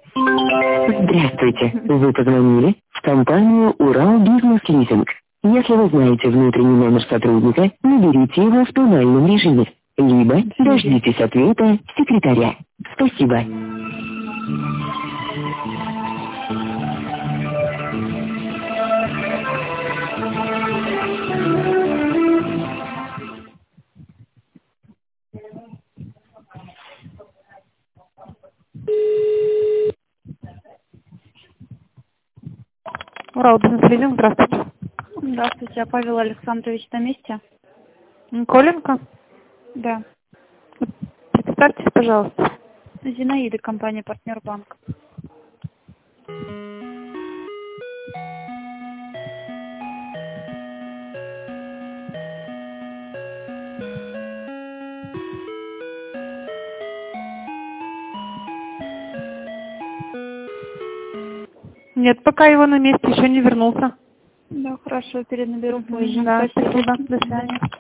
Здравствуйте. Вы позвонили в компанию «Урал Бизнес Лизинг». Если вы знаете внутренний номер сотрудника, наберите его в тональном режиме, либо дождитесь ответа секретаря. Спасибо. Урал Бизнес-лизинг, здравствуйте. Здравствуйте, а Павел Александрович на месте? Коленко, Да. представьтесь, пожалуйста. Зинаида, компания «Партнер Банк». Нет, пока его на месте еще не вернулся. Да, хорошо, перенаберу позже. Да, Спасибо. спасибо. До свидания.